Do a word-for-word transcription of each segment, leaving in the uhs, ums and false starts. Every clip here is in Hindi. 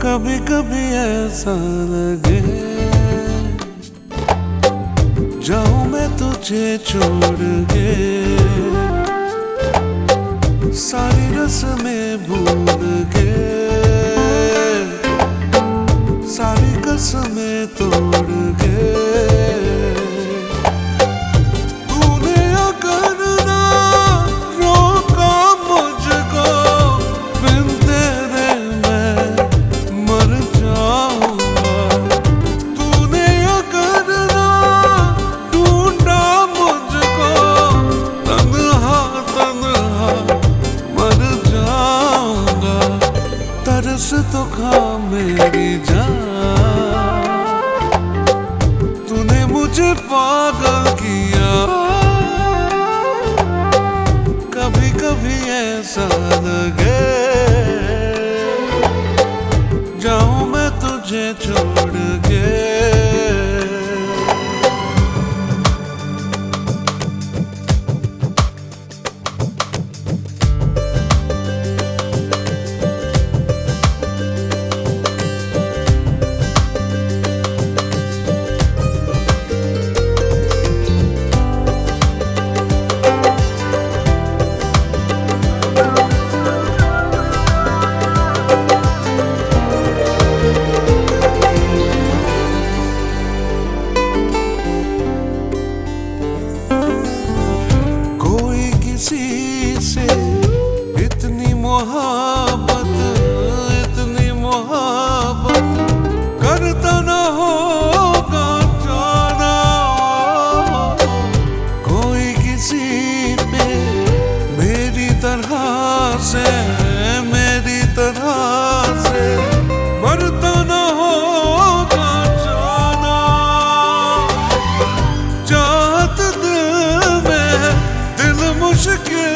कभी कभी ऐसा लगे जाऊं मैं तुझे छोड़ के, सारी रस्में भूल के, सारी कसमें तोड़ के। तूने अगर ना रोका मुझको, बिन तेरे मैं मर जाऊंगा। तूने अगर ना ढूंढा मुझको, तन्हा तन्हा मर जाऊंगा। तरस तो खा मेरी जान, तूने मुझे पागल किया। कभी कभी ऐसा लगे जाऊं मैं तुझे छोड़ के। से इतनी मोहब्बत, इतनी मोहब्बत करता न होगा जाना। कोई किसी पे मेरी तरह से, मेरी तरह से मरता न होगा जाना। चाहत दिल में, दिल मुश्किल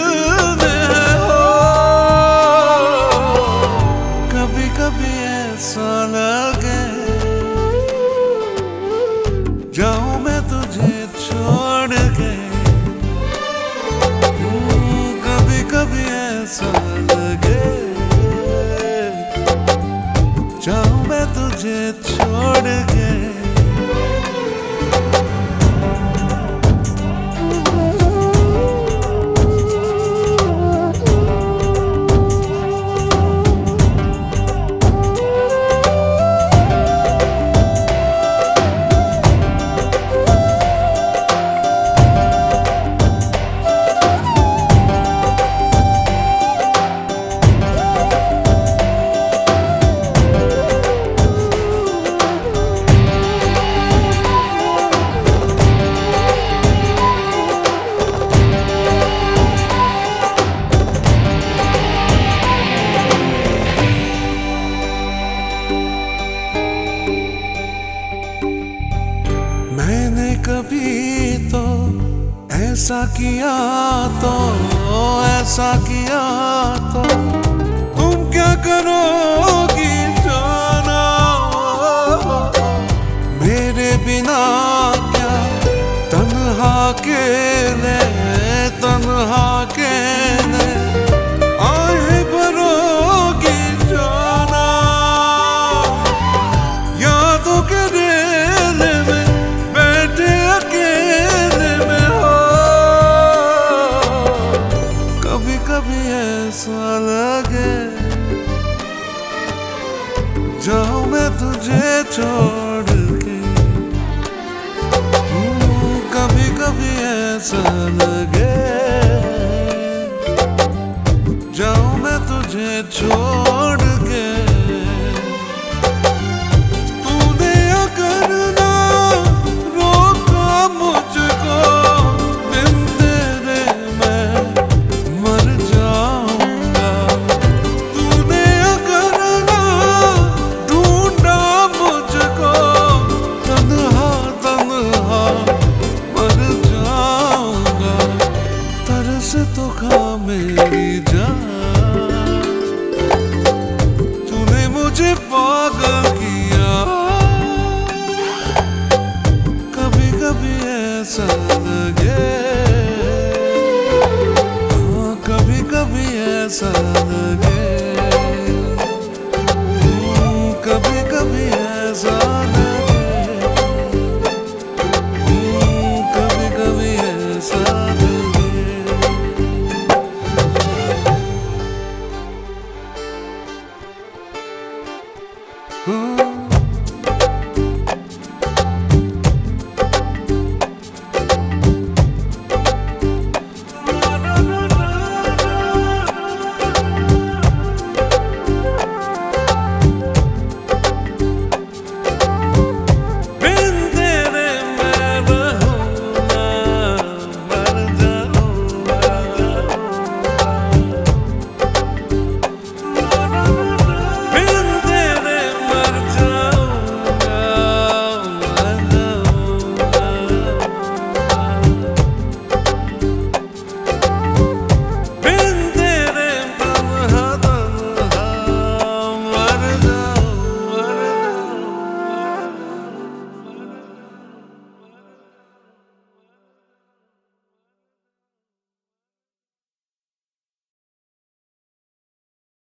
लगे जाऊं मैं तुझे छोड़ के। कभी कभी ऐसा लगे जाऊं मैं तुझे छोड़ के। मैंने कभी तो ऐसा किया, तो ऐसा किया तो तुम क्या करोगी जाना। मेरे बिना क्या तन्हा अकेले, तन्हा अकेले आहे भरोगी जाना। यादों के रेले में बैठे अकेले में हो, कभी कभी ऐसा लगे जाऊं मैं तुझे छोड़ के। कभी कभी ऐसा लगे जाऊं मैं तुझे छोड़ के। तूने अगर ना रोका मुझको, बिन तेरे मैं मर जाऊंगा। तूने अगर ना ढूंढा मुझको, तन्हा तन्हा मर जाऊंगा। तरस तो खा मेरी जान, तूने मुझे पागल किया। कभी कभी ऐसा लगे, हाँ कभी कभी ऐसा लगे